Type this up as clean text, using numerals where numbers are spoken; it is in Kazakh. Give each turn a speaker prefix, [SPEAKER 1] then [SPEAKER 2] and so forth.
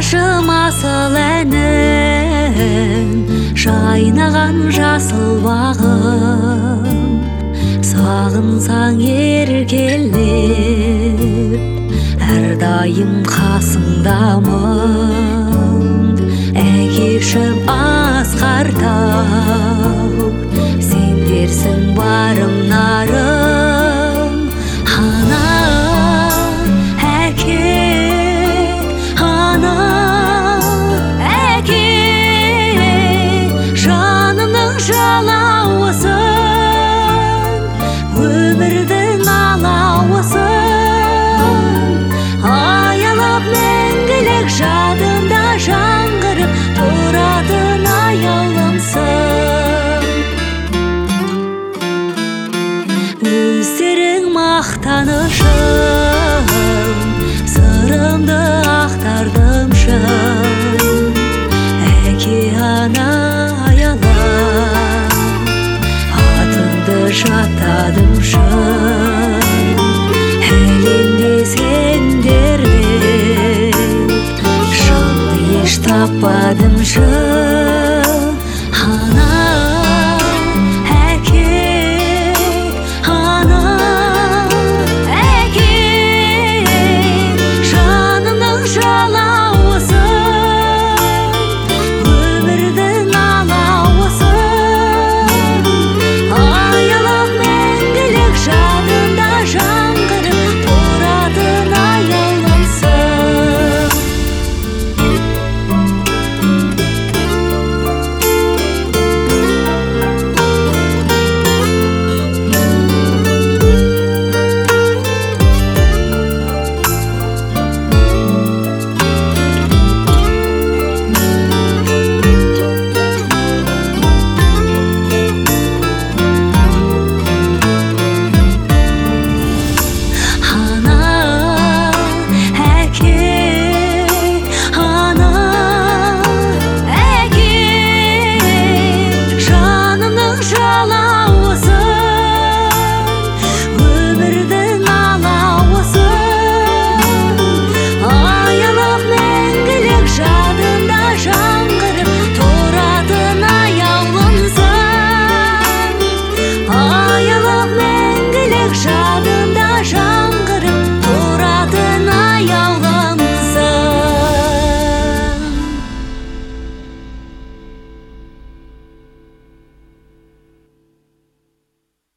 [SPEAKER 1] Тыңдашы масыл әнін, жайнаған жасыл бағым. Сағынсаң еркелеп, әрдайым қасыңдамын. Әкешім асқартау, сендерсің барым нарым. Ана, әке, ана, әке, жанымның жалауысың, өмірдің алауысың. Аялап мәңгілік жадымда жаңғырып тұратын аяулымсың. Өздерің мақтанышым, сырымды ақтардым шын. Әке, ана, аялап, атыңды жаттадым шын. Әлемде сендерден жаны еш таппадым шын.